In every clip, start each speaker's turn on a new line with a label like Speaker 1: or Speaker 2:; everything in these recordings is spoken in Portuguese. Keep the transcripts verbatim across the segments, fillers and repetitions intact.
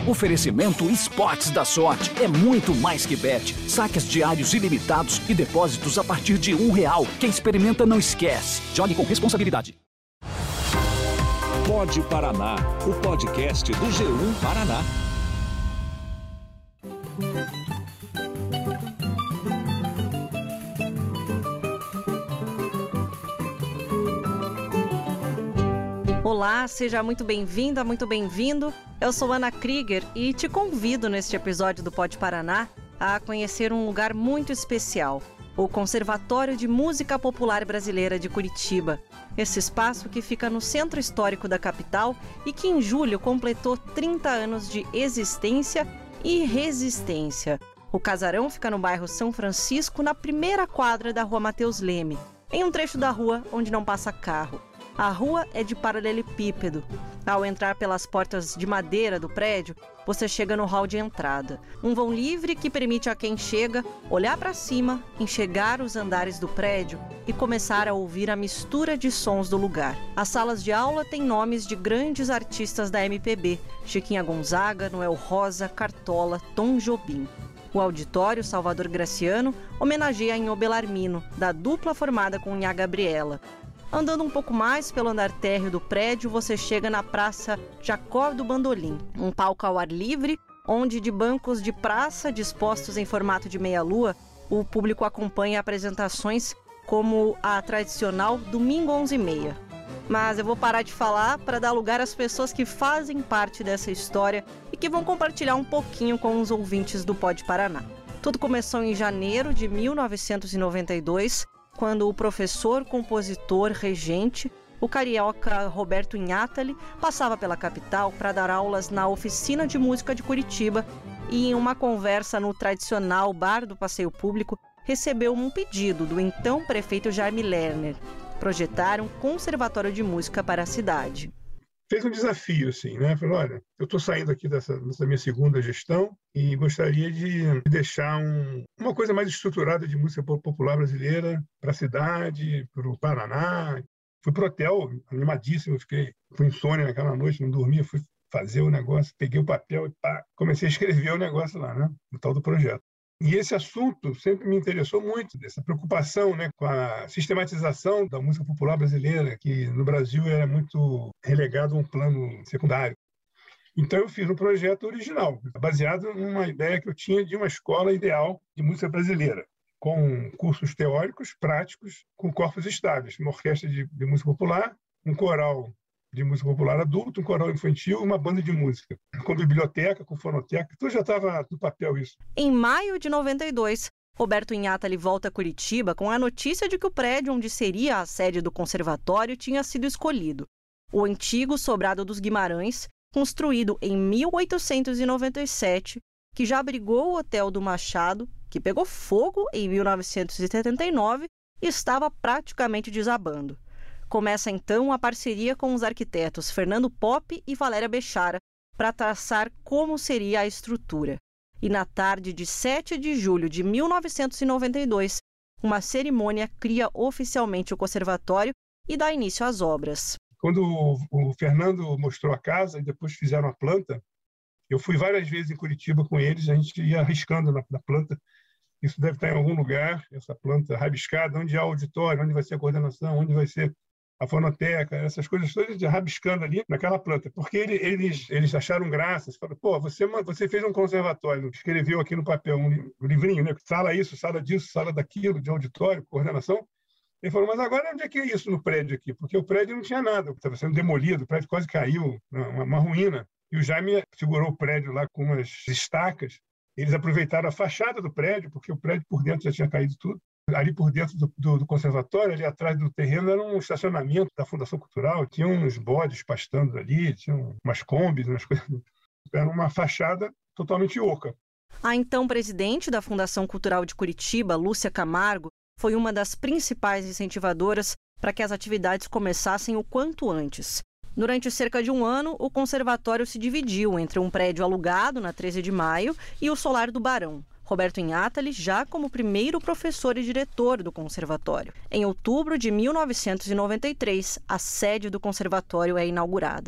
Speaker 1: Oferecimento Esportes da Sorte. É muito mais que bet. Saques diários ilimitados e depósitos a partir de um real. Quem experimenta não esquece. Jogue com responsabilidade.
Speaker 2: Pod Paraná, o podcast do G um Paraná.
Speaker 3: Olá, seja muito bem-vinda, muito bem-vindo. Eu sou Ana Krieger e te convido neste episódio do Pod Paraná a conhecer um lugar muito especial, o Conservatório de Música Popular Brasileira de Curitiba. Esse espaço que fica no centro histórico da capital e que em julho completou trinta anos de existência e resistência. O casarão fica no bairro São Francisco, na primeira quadra da Rua Mateus Leme, em um trecho da rua onde não passa carro. A rua é de paralelepípedo. Ao entrar pelas portas de madeira do prédio, você chega no hall de entrada. Um vão livre que permite a quem chega olhar para cima, enxergar os andares do prédio e começar a ouvir a mistura de sons do lugar. As salas de aula têm nomes de grandes artistas da M P B: Chiquinha Gonzaga, Noel Rosa, Cartola, Tom Jobim. O auditório Salvador Graciano homenageia Inho Belarmino, da dupla formada com Nhá Gabriela. Andando um pouco mais pelo andar térreo do prédio, você chega na Praça Jacó do Bandolim, um palco ao ar livre, onde de bancos de praça dispostos em formato de meia-lua, o público acompanha apresentações como a tradicional Domingo onze e meia. Mas eu vou parar de falar para dar lugar às pessoas que fazem parte dessa história e que vão compartilhar um pouquinho com os ouvintes do Pod Paraná. Tudo começou em janeiro de mil novecentos e noventa e dois, quando o professor, compositor, regente, o carioca Roberto Inátali, passava pela capital para dar aulas na Oficina de Música de Curitiba e, em uma conversa no tradicional Bar do Passeio Público, recebeu um pedido do então prefeito Jaime Lerner: projetar um conservatório de música para a cidade.
Speaker 4: Fez um desafio, assim, né? Falou, olha, eu estou saindo aqui dessa, dessa minha segunda gestão e gostaria de deixar um, uma coisa mais estruturada de música popular brasileira para a cidade, para o Paraná. Fui para o hotel, animadíssimo, fiquei com insônia naquela noite, não dormia, fui fazer o negócio, peguei o papel e pá, comecei a escrever o negócio lá, né? O tal do projeto. E esse assunto sempre me interessou muito, dessa preocupação, né, com a sistematização da música popular brasileira, que no Brasil era muito relegado a um plano secundário. Então eu fiz um projeto original, baseado numa ideia que eu tinha de uma escola ideal de música brasileira, com cursos teóricos, práticos, com corpos estáveis, uma orquestra de, de música popular, um coral de música popular adulto, um coral infantil, uma banda de música, com biblioteca, com fonoteca, tudo já estava no papel isso.
Speaker 3: Em maio de noventa e dois, Roberto Inátali volta a Curitiba com a notícia de que o prédio onde seria a sede do conservatório tinha sido escolhido. O antigo Sobrado dos Guimarães, construído em mil oitocentos e noventa e sete, que já abrigou o Hotel do Machado, que pegou fogo em mil novecentos e setenta e nove e estava praticamente desabando. Começa então a parceria com os arquitetos Fernando Poppe e Valéria Bechara para traçar como seria a estrutura. E na tarde de sete de julho de mil novecentos e noventa e dois, uma cerimônia cria oficialmente o conservatório e dá início às obras.
Speaker 4: Quando o Fernando mostrou a casa e depois fizeram a planta, eu fui várias vezes em Curitiba com eles, a gente ia arriscando na, na planta. Isso deve estar em algum lugar, essa planta rabiscada, onde há o auditório, onde vai ser a coordenação, onde vai ser a fonoteca, essas coisas todas rabiscando ali naquela planta, porque ele, eles, eles acharam graça, falaram, pô, você, você fez um conservatório, escreveu aqui no papel um, um livrinho, né? Sala isso, sala disso, sala daquilo, de auditório, coordenação. Ele falou, mas agora onde é que é isso no prédio aqui? Porque o prédio não tinha nada, estava sendo demolido, o prédio quase caiu, uma, uma ruína. E o Jaime segurou o prédio lá com umas estacas, eles aproveitaram a fachada do prédio, porque o prédio por dentro já tinha caído tudo. Ali por dentro do, do, do conservatório, ali atrás do terreno, era um estacionamento da Fundação Cultural, tinha uns bodes pastando ali, tinha umas combis, umas coisas. Era uma fachada totalmente oca.
Speaker 3: A então presidente da Fundação Cultural de Curitiba, Lúcia Camargo, foi uma das principais incentivadoras para que as atividades começassem o quanto antes. Durante cerca de um ano, o conservatório se dividiu entre um prédio alugado na treze de maio e o Solar do Barão. Roberto Inátali já como primeiro professor e diretor do conservatório. Em outubro de mil novecentos e noventa e três, a sede do conservatório é inaugurada.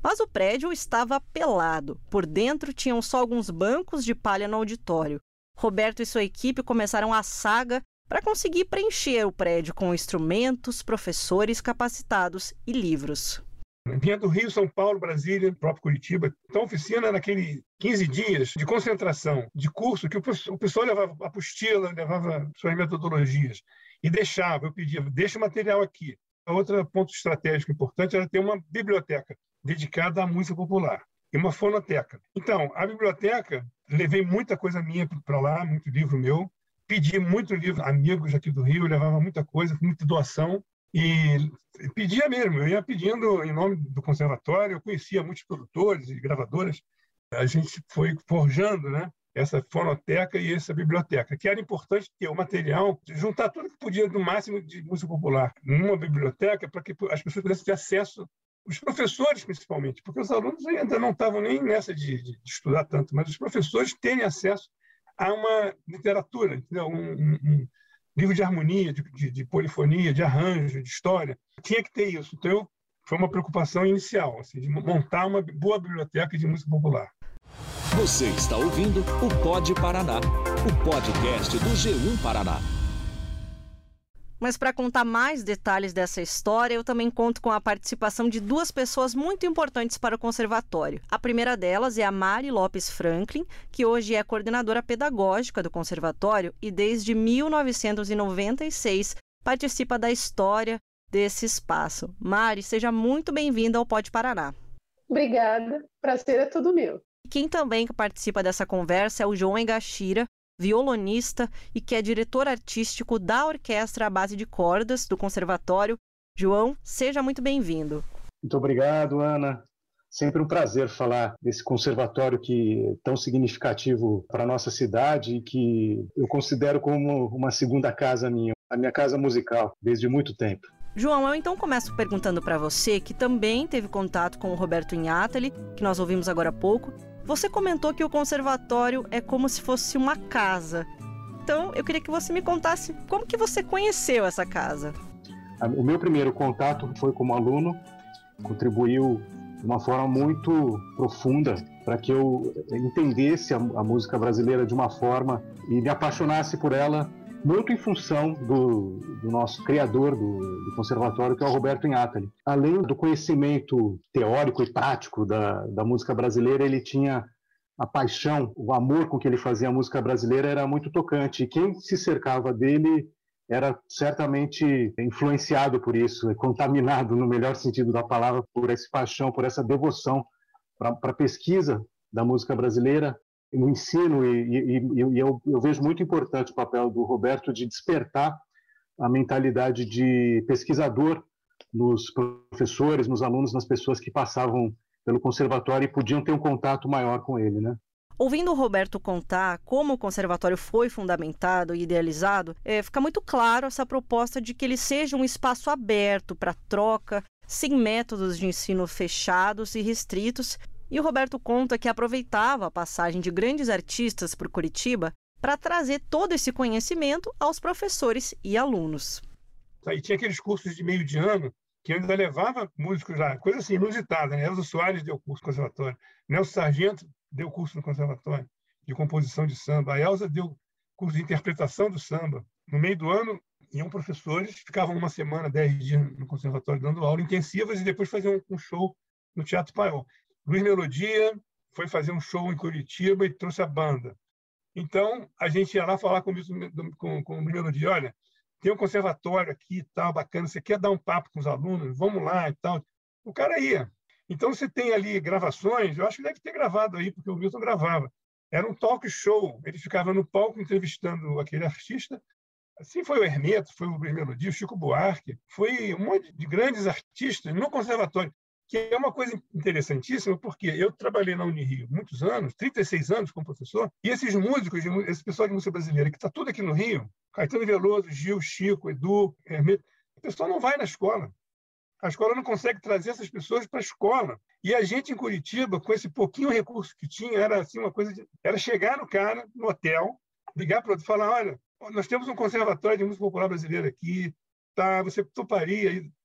Speaker 3: Mas o prédio estava pelado. Por dentro tinham só alguns bancos de palha no auditório. Roberto e sua equipe começaram a saga para conseguir preencher o prédio com instrumentos, professores capacitados e livros.
Speaker 4: Vinha do Rio, São Paulo, Brasília, próprio Curitiba. Então, a oficina era aquele quinze dias de concentração, de curso, que o pessoal levava apostila, levava suas metodologias e deixava, eu pedia, deixa o material aqui. Outro ponto estratégico importante era ter uma biblioteca dedicada à música popular e uma fonoteca. Então, a biblioteca, levei muita coisa minha para lá, muito livro meu, pedi muito livro, amigos aqui do Rio, levava muita coisa, muita doação. E pedia mesmo, eu ia pedindo em nome do conservatório, eu conhecia muitos produtores e gravadoras, a gente foi forjando, né, essa fonoteca e essa biblioteca, que era importante ter o material, juntar tudo que podia do máximo de música popular numa biblioteca para que as pessoas pudessem ter acesso, os professores principalmente, porque os alunos ainda não estavam nem nessa de, de estudar tanto, mas os professores terem acesso a uma literatura, entendeu? um, um, um livro de harmonia, de, de, de polifonia, de arranjo, de história. Tinha que ter isso. Então, foi uma preocupação inicial, assim, de montar uma boa biblioteca de música popular.
Speaker 2: Você está ouvindo o Pod Paraná, o podcast do G um Paraná.
Speaker 3: Mas para contar mais detalhes dessa história, eu também conto com a participação de duas pessoas muito importantes para o conservatório. A primeira delas é a Mari Lopes Franklin, que hoje é coordenadora pedagógica do conservatório e desde mil novecentos e noventa e seis participa da história desse espaço. Mari, seja muito bem-vinda ao Pod Paraná.
Speaker 5: Obrigada, prazer é todo meu.
Speaker 3: Quem também participa dessa conversa é o João Engachira, violonista e que é diretor artístico da Orquestra à Base de Cordas do Conservatório. João, seja muito bem-vindo.
Speaker 6: Muito obrigado, Ana. Sempre um prazer falar desse conservatório que é tão significativo para a nossa cidade e que eu considero como uma segunda casa minha, a minha casa musical, desde muito tempo.
Speaker 3: João, eu então começo perguntando para você, que também teve contato com o Roberto Ignatali, que nós ouvimos agora há pouco. Você comentou que o conservatório é como se fosse uma casa. Então, eu queria que você me contasse como que você conheceu essa casa.
Speaker 6: O meu primeiro contato foi como aluno, contribuiu de uma forma muito profunda para que eu entendesse a, a música brasileira de uma forma e me apaixonasse por ela, muito em função do, do nosso criador do, do conservatório, que é o Roberto Ignatali. Além do conhecimento teórico e prático da, da música brasileira, ele tinha a paixão, o amor com que ele fazia a música brasileira era muito tocante. E quem se cercava dele era certamente influenciado por isso, contaminado, no melhor sentido da palavra, por essa paixão, por essa devoção para a pesquisa da música brasileira, no ensino, e, e, e eu, eu vejo muito importante o papel do Roberto de despertar a mentalidade de pesquisador nos professores, nos alunos, nas pessoas que passavam pelo conservatório e podiam ter um contato maior com ele, né?
Speaker 3: Ouvindo o Roberto contar como o conservatório foi fundamentado e idealizado, é, fica muito claro essa proposta de que ele seja um espaço aberto para troca, sem métodos de ensino fechados e restritos. E o Roberto conta que aproveitava a passagem de grandes artistas por Curitiba para trazer todo esse conhecimento aos professores e alunos.
Speaker 4: Aí tinha aqueles cursos de meio de ano que eu ainda levava músicos lá, coisa assim, inusitada, né? Elza Soares deu curso no conservatório, Nelson Sargento deu curso no conservatório de composição de samba, a Elza deu curso de interpretação do samba. No meio do ano, iam professores, ficavam uma semana, dez dias no conservatório dando aula intensivas e depois faziam um show no Teatro Paiol. Luiz Melodia foi fazer um show em Curitiba e trouxe a banda. Então, a gente ia lá falar com, com, com o Luiz Melodia, olha, tem um conservatório aqui e tal, bacana, você quer dar um papo com os alunos? Vamos lá e tal. O cara ia. Então, você tem ali gravações, eu acho que deve ter gravado aí, porque o Milton gravava. Era um talk show, ele ficava no palco entrevistando aquele artista. Assim foi o Hermeto, foi o Luiz Melodia, o Chico Buarque, foi um monte de grandes artistas no conservatório. Que é uma coisa interessantíssima, porque eu trabalhei na Unirio muitos anos, trinta e seis anos como professor, e esses músicos, esse pessoal de música brasileira, que está tudo aqui no Rio, Caetano Veloso, Gil, Chico, Edu, Hermeto, o pessoal não vai na escola. A escola não consegue trazer essas pessoas para a escola. E a gente em Curitiba, com esse pouquinho recurso que tinha, era assim uma coisa de, era chegar no cara, no hotel, ligar para o outro e falar, olha, nós temos um conservatório de música popular brasileira aqui, tá, você toparia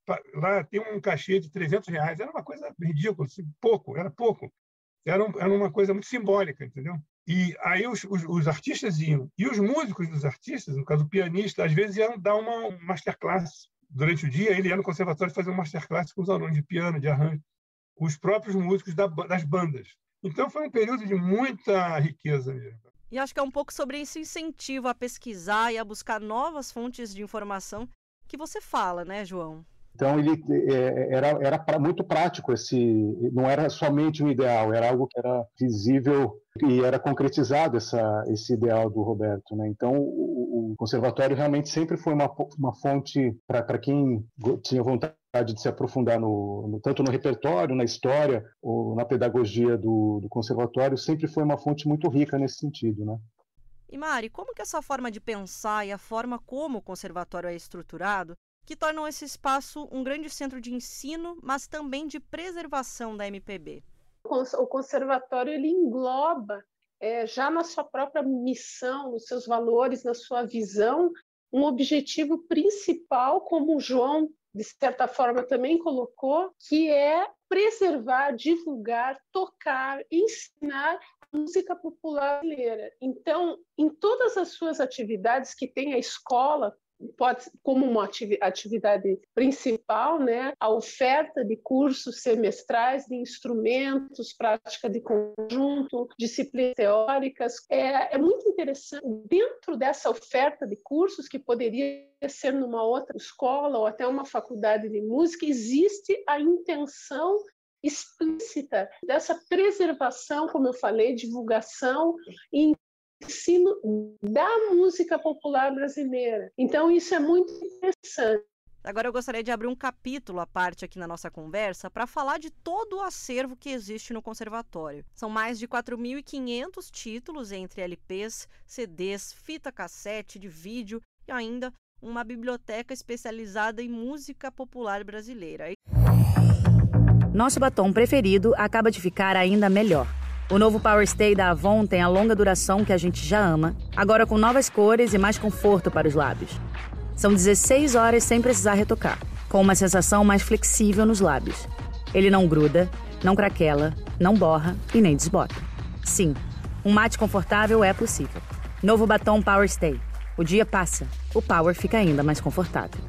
Speaker 4: lá tem um cachê de trezentos reais. Era uma coisa ridícula, assim, pouco, era pouco. Era, um, era uma coisa muito simbólica, entendeu? E aí os, os, os artistas iam. E os músicos dos artistas, no caso o pianista, às vezes iam dar uma masterclass. Durante o dia, ele ia no conservatório fazer uma masterclass com os alunos de piano, de arranjo, com os próprios músicos da, das bandas. Então, foi um período de muita riqueza mesmo.
Speaker 3: E acho que é um pouco sobre esse incentivo a pesquisar e a buscar novas fontes de informação que você fala, né, João?
Speaker 6: Então, ele é, era, era pra, muito prático, esse, não era somente um ideal, era algo que era visível e era concretizado essa, esse ideal do Roberto, né? Então, o, o conservatório realmente sempre foi uma, uma fonte para quem tinha vontade de se aprofundar no, no, tanto no repertório, na história ou na pedagogia do, do conservatório, sempre foi uma fonte muito rica nesse sentido, né?
Speaker 3: E Mari, como que essa forma de pensar e a forma como o conservatório é estruturado que tornam esse espaço um grande centro de ensino, mas também de preservação da M P B?
Speaker 5: O conservatório ele engloba, é, já na sua própria missão, nos seus valores, na sua visão, um objetivo principal, como o João, de certa forma, também colocou, que é preservar, divulgar, tocar, ensinar a música popular brasileira. Então, em todas as suas atividades que tem a escola, pode como uma atividade principal, né, a oferta de cursos semestrais de instrumentos, prática de conjunto, disciplinas teóricas, é, é muito interessante. Dentro dessa oferta de cursos, que poderia ser numa outra escola ou até uma faculdade de música, existe a intenção explícita dessa preservação, como eu falei, divulgação e ensino da música popular brasileira. Então, isso é muito interessante.
Speaker 3: Agora eu gostaria de abrir um capítulo à parte aqui na nossa conversa para falar de todo o acervo que existe no conservatório. São mais de quatro mil e quinhentos títulos entre L Ps, C Ds, fita cassete, de vídeo e ainda uma biblioteca especializada em música popular brasileira.
Speaker 7: Nosso batom preferido acaba de ficar ainda melhor. O novo Power Stay da Avon tem a longa duração que a gente já ama, agora com novas cores e mais conforto para os lábios. São dezesseis horas sem precisar retocar, com uma sensação mais flexível nos lábios. Ele não gruda, não craquela, não borra e nem desbota. Sim, um mate confortável é possível. Novo batom Power Stay. O dia passa, o Power fica ainda mais confortável.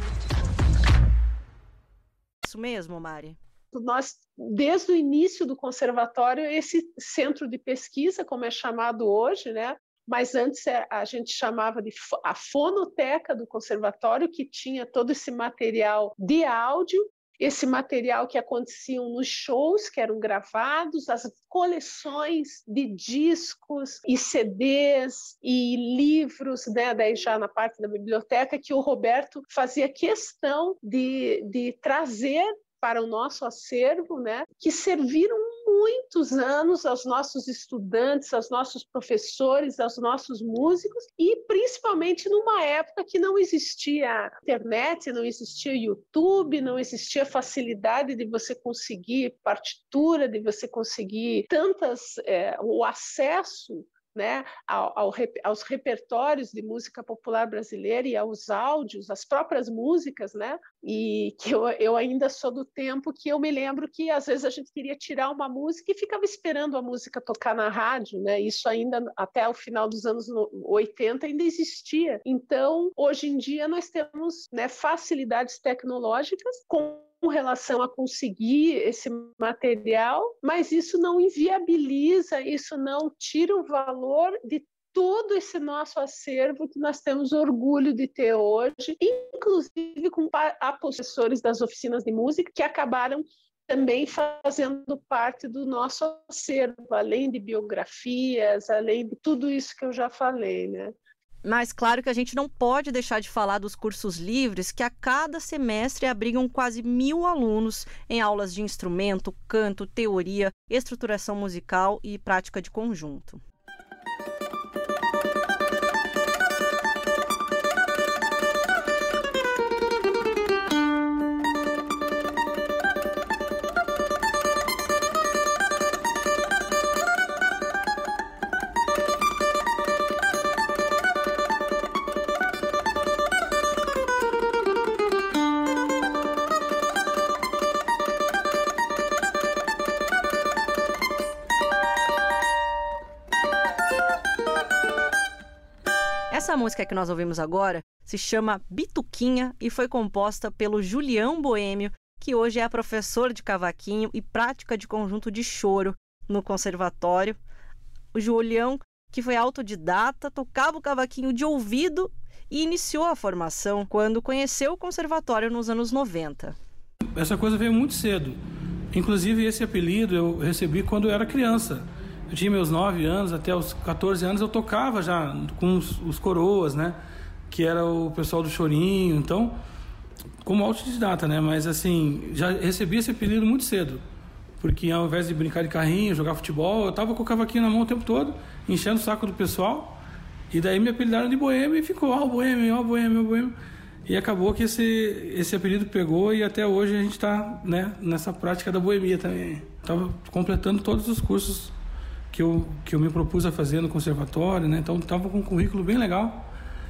Speaker 3: Isso mesmo, Mari?
Speaker 5: Nós, desde o início do conservatório, esse centro de pesquisa, como é chamado hoje, né? Mas antes a gente chamava de a fonoteca do conservatório, que tinha todo esse material de áudio, esse material que aconteciam nos shows, que eram gravados, as coleções de discos e C Ds e livros, né? Daí já na parte da biblioteca, que o Roberto fazia questão de, de trazer para o nosso acervo, né, que serviram muitos anos aos nossos estudantes, aos nossos professores, aos nossos músicos, e principalmente numa época que não existia internet, não existia YouTube, não existia facilidade de você conseguir partitura, de você conseguir tantas, é, o acesso, né, ao, ao, aos repertórios de música popular brasileira e aos áudios, as próprias músicas, né, e que eu, eu ainda sou do tempo que eu me lembro que às vezes a gente queria tirar uma música e ficava esperando a música tocar na rádio, né, isso ainda até o final dos anos oitenta ainda existia. Então, hoje em dia nós temos, né, facilidades tecnológicas com com relação a conseguir esse material, mas isso não inviabiliza, isso não tira o valor de todo esse nosso acervo que nós temos orgulho de ter hoje, inclusive com professores das oficinas de música que acabaram também fazendo parte do nosso acervo, além de biografias, além de tudo isso que eu já falei, né?
Speaker 3: Mas claro que a gente não pode deixar de falar dos cursos livres que a cada semestre abrigam quase mil alunos em aulas de instrumento, canto, teoria, estruturação musical e prática de conjunto. Essa música que nós ouvimos agora se chama Bituquinha e foi composta pelo Julião Boêmio, que hoje é professor de cavaquinho e prática de conjunto de choro no conservatório. O Julião, que foi autodidata, tocava o cavaquinho de ouvido e iniciou a formação quando conheceu o conservatório nos anos noventa.
Speaker 8: Essa coisa veio muito cedo. Inclusive, esse apelido eu recebi quando eu era criança. Eu tinha meus nove anos, até os quatorze anos eu tocava já com os, os coroas, né? Que era o pessoal do chorinho, então, como autodidata, né? Mas, assim, já recebi esse apelido muito cedo. Porque ao invés de brincar de carrinho, jogar futebol, eu tava com o cavaquinho na mão o tempo todo, enchendo o saco do pessoal. E daí me apelidaram de Boêmio e ficou, ó, oh, Boêmio, ó, oh, Boêmio, ó, oh, Boêmio. E acabou que esse, esse apelido pegou e até hoje a gente está, né, nessa prática da boemia também. Estava completando todos os cursos que eu, que eu me propus a fazer no conservatório, né? Então estava com um currículo bem legal.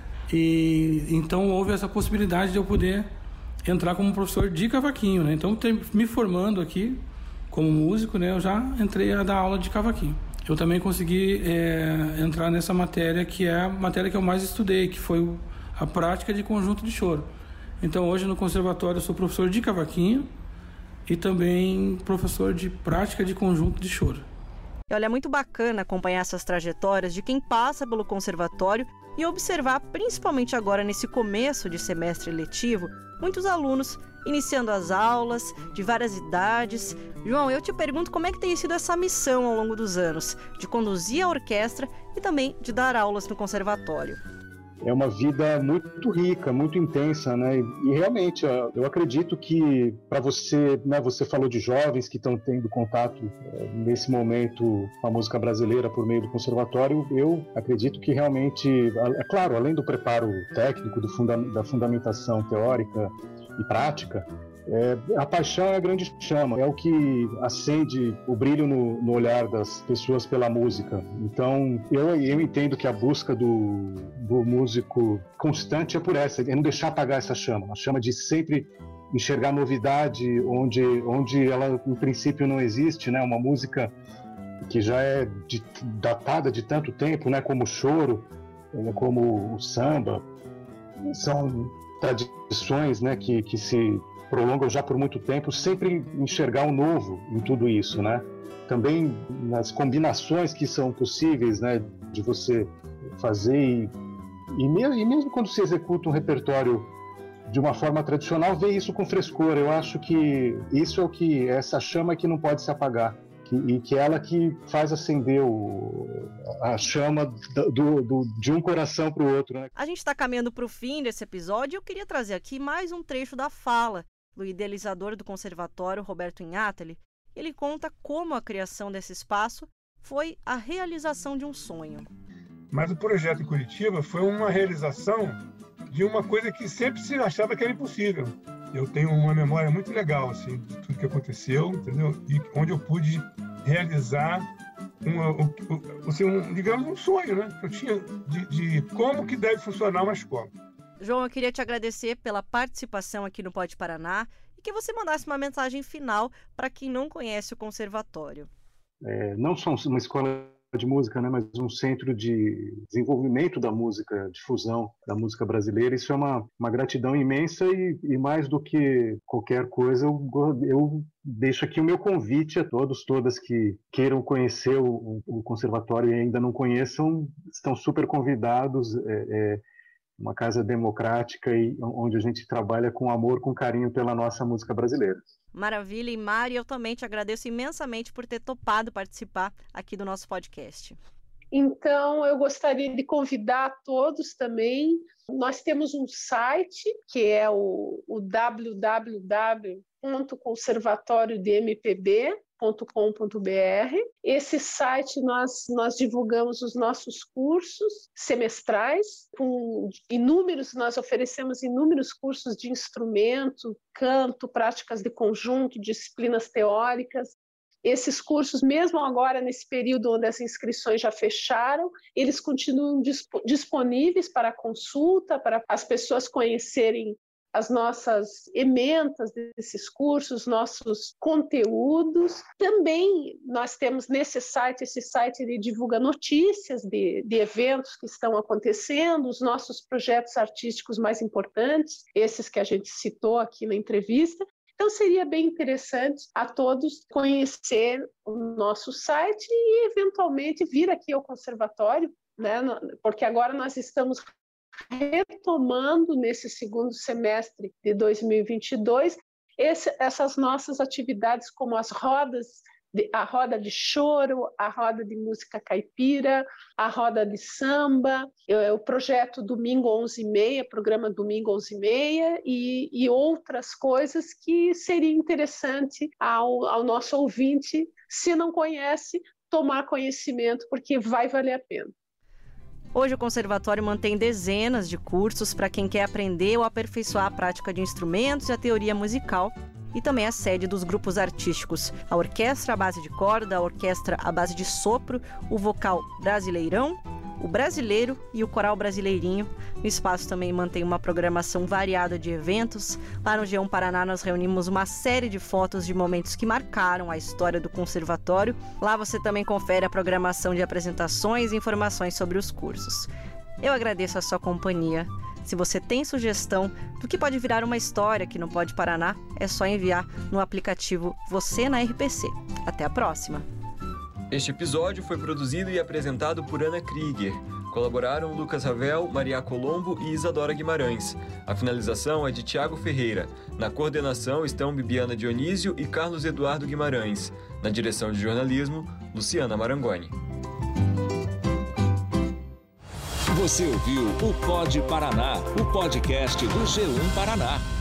Speaker 8: E então houve essa possibilidade de eu poder entrar como professor de cavaquinho, né? Então, me formando aqui como músico, né, eu já entrei a dar aula de cavaquinho. Eu também consegui é, entrar nessa matéria que é a matéria que eu mais estudei, que foi o, a prática de conjunto de choro. Então, hoje no conservatório eu sou professor de cavaquinho e também professor de prática de conjunto de choro.
Speaker 3: E olha, é muito bacana acompanhar essas trajetórias de quem passa pelo conservatório e observar, principalmente agora nesse começo de semestre letivo, muitos alunos iniciando as aulas, de várias idades. João, eu te pergunto como é que tem sido essa missão ao longo dos anos, de conduzir a orquestra e também de dar aulas no conservatório.
Speaker 6: É uma vida muito rica, muito intensa, né? E realmente, eu acredito que para você, né, você falou de jovens que estão tendo contato nesse momento com a música brasileira por meio do conservatório, eu acredito que realmente, é claro, além do preparo técnico, do funda- da fundamentação teórica e prática, É, a paixão é a grande chama, é o que acende o brilho no, no olhar das pessoas pela música. Então, eu, eu entendo que a busca do, do músico constante é por essa, é não deixar apagar essa chama, a chama de sempre enxergar novidade onde, onde ela, em princípio, não existe, né? Uma música que já é de, datada de tanto tempo, né? Como o choro, como o samba, são tradições, né? que, que se prolongam já por muito tempo, sempre enxergar o novo em tudo isso, né? Também nas combinações que são possíveis, né, de você fazer e, e, mesmo, e mesmo quando se executa um repertório de uma forma tradicional, ver isso com frescor. Eu acho que isso é o que essa chama que não pode se apagar, que, e que é ela que faz acender o, a chama do, do, de um coração para o outro, né?
Speaker 3: A gente está caminhando para o fim desse episódio e eu queria trazer aqui mais um trecho da fala do idealizador do conservatório, Roberto Inhatali. Ele conta como a criação desse espaço foi a realização de um sonho.
Speaker 4: Mas o projeto em Curitiba foi uma realização de uma coisa que sempre se achava que era impossível. Eu tenho uma memória muito legal assim, de tudo que aconteceu, entendeu? E onde eu pude realizar uma, um, assim, um, digamos, um sonho, né? Eu tinha de, de como que deve funcionar uma escola.
Speaker 3: João, eu queria te agradecer pela participação aqui no Pod Paraná e que você mandasse uma mensagem final para quem não conhece o conservatório.
Speaker 6: É, não só uma escola de música, né, mas um centro de desenvolvimento da música, difusão da música brasileira. Isso é uma, uma gratidão imensa e, e mais do que qualquer coisa, eu, eu deixo aqui o meu convite a todos, todas que queiram conhecer o, o conservatório e ainda não conheçam, estão super convidados. É, é, uma casa democrática e onde a gente trabalha com amor, com carinho pela nossa música brasileira.
Speaker 3: Maravilha. E Mari, eu também te agradeço imensamente por ter topado participar aqui do nosso podcast.
Speaker 5: Então, eu gostaria de convidar todos também. Nós temos um site, que é o, o w w w ponto conservatório de m p b ponto com ponto b r. Esse site nós, nós divulgamos os nossos cursos semestrais, com inúmeros, nós oferecemos inúmeros cursos de instrumento, canto, práticas de conjunto, disciplinas teóricas. Esses cursos, mesmo agora nesse período onde as inscrições já fecharam, eles continuam disp- disponíveis para consulta, para as pessoas conhecerem as nossas ementas desses cursos, nossos conteúdos. Também nós temos nesse site, esse site ele divulga notícias de, de eventos que estão acontecendo, os nossos projetos artísticos mais importantes, esses que a gente citou aqui na entrevista. Então, seria bem interessante a todos conhecer o nosso site e, eventualmente, vir aqui ao conservatório, né? Porque agora nós estamos retomando, nesse segundo semestre de dois mil e vinte e dois, esse, essas nossas atividades, como as rodas, de, a roda de choro, a roda de música caipira, a roda de samba, o projeto Domingo onze e meia, programa Domingo onze e meia, e, e outras coisas que seria interessante ao, ao nosso ouvinte, se não conhece, tomar conhecimento, porque vai valer a pena.
Speaker 3: Hoje o Conservatório mantém dezenas de cursos para quem quer aprender ou aperfeiçoar a prática de instrumentos e a teoria musical, e também a sede dos grupos artísticos, a orquestra à base de corda, a orquestra à base de sopro, o vocal brasileirão, o brasileiro e o coral brasileirinho. O espaço também mantém uma programação variada de eventos. Lá no G um Paraná nós reunimos uma série de fotos de momentos que marcaram a história do conservatório. Lá você também confere a programação de apresentações e informações sobre os cursos. Eu agradeço a sua companhia. Se você tem sugestão do que pode virar uma história aqui no Pod Paraná, é só enviar no aplicativo Você na R P C. Até a próxima!
Speaker 9: Este episódio foi produzido e apresentado por Ana Krieger. Colaboraram Lucas Ravel, Maria Colombo e Isadora Guimarães. A finalização é de Tiago Ferreira. Na coordenação estão Bibiana Dionísio e Carlos Eduardo Guimarães. Na direção de jornalismo, Luciana Marangoni.
Speaker 2: Você ouviu o Pod Paraná, o podcast do G um Paraná.